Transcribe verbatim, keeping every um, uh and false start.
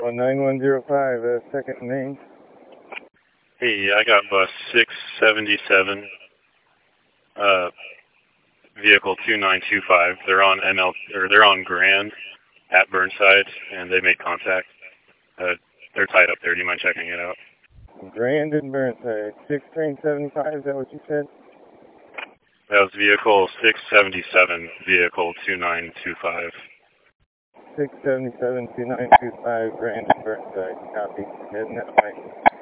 nine one zero five, uh, second name. Hey, I got bus six seventy-seven, uh, vehicle two nine two five. They're on N L, or they're on Grand at Burnside, and they made contact. Uh, they're tied up there. Do you mind checking it out? Grand and Burnside, six train seventy-five, is that what you said? That was vehicle six seventy-seven, vehicle two nine two five. six seventy-seven, two nine two five, Grand and Burnside, copy, heading that way.